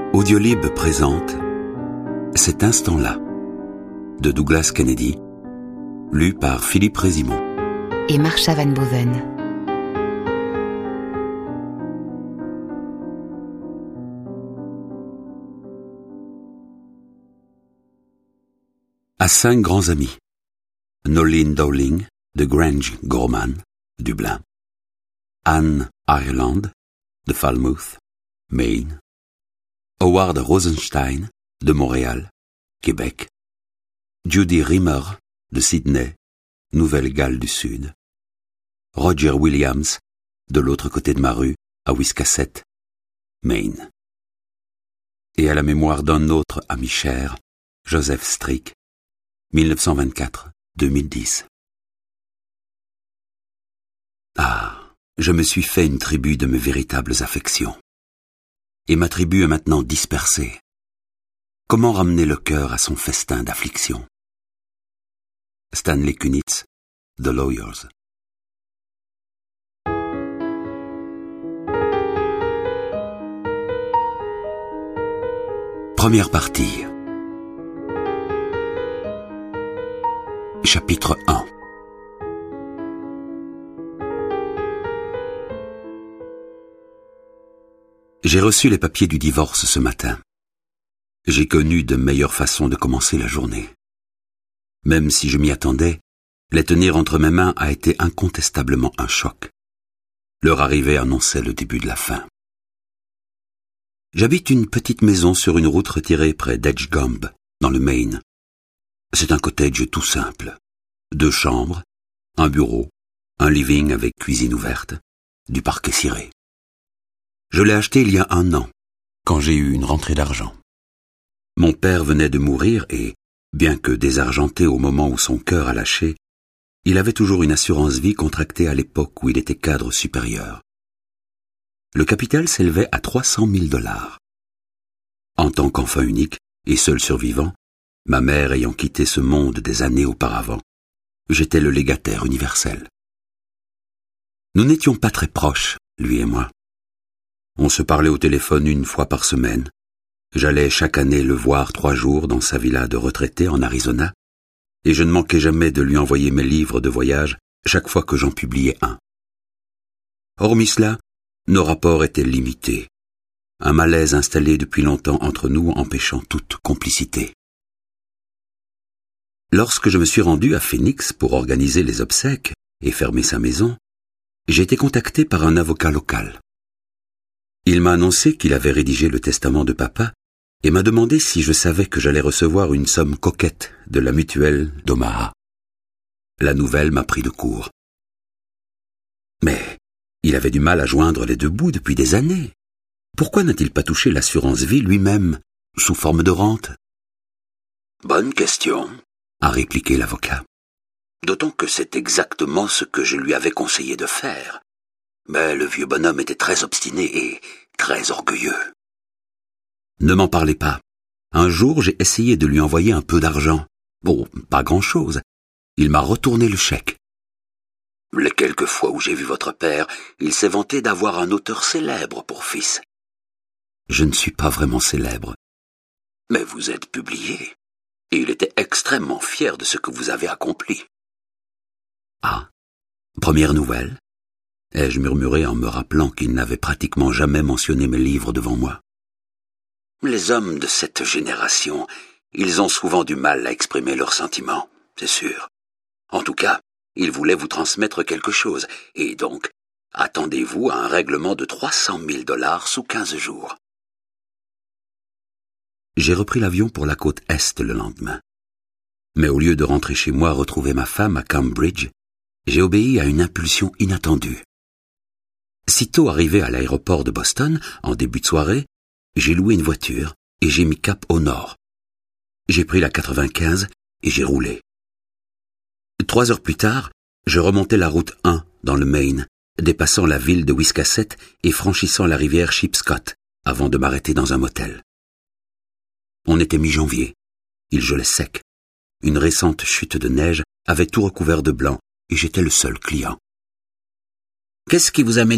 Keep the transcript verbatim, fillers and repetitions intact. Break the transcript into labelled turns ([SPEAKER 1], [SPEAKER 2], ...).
[SPEAKER 1] Audiolib présente Cet instant-là de Douglas Kennedy, lu par Philippe Résimond
[SPEAKER 2] et Marsha Van Boven.
[SPEAKER 1] À cinq grands amis: Nolene Dowling de Grange Gorman, Dublin; Anne Ireland de Falmouth, Maine; Howard Rosenstein de Montréal, Québec; Judy Rimmer de Sydney, Nouvelle-Galles du Sud; Roger Williams de l'autre côté de ma rue, à Wiscasset, Maine. Et à la mémoire d'un autre ami cher, Joseph Strick, mille neuf cent vingt-quatre à deux mille dix. Ah, je me suis fait une tribu de mes véritables affections. Et ma tribu est maintenant dispersée. Comment ramener le cœur à son festin d'affliction? Stanley Kunitz, The Lawyers. Première partie. Chapitre un. J'ai reçu les papiers du divorce ce matin. J'ai connu de meilleures façons de commencer la journée. Même si je m'y attendais, les tenir entre mes mains a été incontestablement un choc. Leur arrivée annonçait le début de la fin. J'habite une petite maison sur une route retirée près d'Edgecombe, dans le Maine. C'est un cottage tout simple. Deux chambres, un bureau, un living avec cuisine ouverte, du parquet ciré. Je l'ai acheté il y a un an, quand j'ai eu une rentrée d'argent. Mon père venait de mourir et, bien que désargenté au moment où son cœur a lâché, il avait toujours une assurance vie contractée à l'époque où il était cadre supérieur. Le capital s'élevait à trois cent mille dollars. En tant qu'enfant unique et seul survivant, ma mère ayant quitté ce monde des années auparavant, j'étais le légataire universel. Nous n'étions pas très proches, lui et moi. On se parlait au téléphone une fois par semaine. J'allais chaque année le voir trois jours dans sa villa de retraité en Arizona, et je ne manquais jamais de lui envoyer mes livres de voyage chaque fois que j'en publiais un. Hormis cela, nos rapports étaient limités, un malaise installé depuis longtemps entre nous empêchant toute complicité. Lorsque je me suis rendu à Phoenix pour organiser les obsèques et fermer sa maison, j'ai été contacté par un avocat local. Il m'a annoncé qu'il avait rédigé le testament de papa et m'a demandé si je savais que j'allais recevoir une somme coquette de la mutuelle d'Omaha. La nouvelle m'a pris de court. Mais il avait du mal à joindre les deux bouts depuis des années. Pourquoi n'a-t-il pas touché l'assurance vie lui-même, sous forme de rente? Bonne question, a répliqué l'avocat. D'autant que c'est exactement ce que je lui avais conseillé de faire. Mais le vieux bonhomme était très obstiné et très orgueilleux. Ne m'en parlez pas. Un jour, j'ai essayé de lui envoyer un peu d'argent. Bon, pas grand-chose. Il m'a retourné le chèque. Les quelques fois où j'ai vu votre père, il s'est vanté d'avoir un auteur célèbre pour fils. Je ne suis pas vraiment célèbre. Mais vous êtes publié, et il était extrêmement fier de ce que vous avez accompli. Ah, première nouvelle, ai-je murmuré en me rappelant qu'il n'avait pratiquement jamais mentionné mes livres devant moi. Les hommes de cette génération, ils ont souvent du mal à exprimer leurs sentiments, c'est sûr. En tout cas, il voulait vous transmettre quelque chose, et donc, attendez-vous à un règlement de trois cent mille dollars sous quinze jours. J'ai repris l'avion pour la côte Est le lendemain. Mais au lieu de rentrer chez moi retrouver ma femme à Cambridge, j'ai obéi à une impulsion inattendue. Sitôt arrivé à l'aéroport de Boston, en début de soirée, j'ai loué une voiture et j'ai mis cap au nord. J'ai pris la quatre-vingt-quinze et j'ai roulé. Trois heures plus tard, je remontais la route un dans le Maine, dépassant la ville de Wiscasset et franchissant la rivière Sheepscot avant de m'arrêter dans un motel. On était mi-janvier. Il gelait sec. Une récente chute de neige avait tout recouvert de blanc et j'étais le seul client. « Qu'est-ce qui vous amène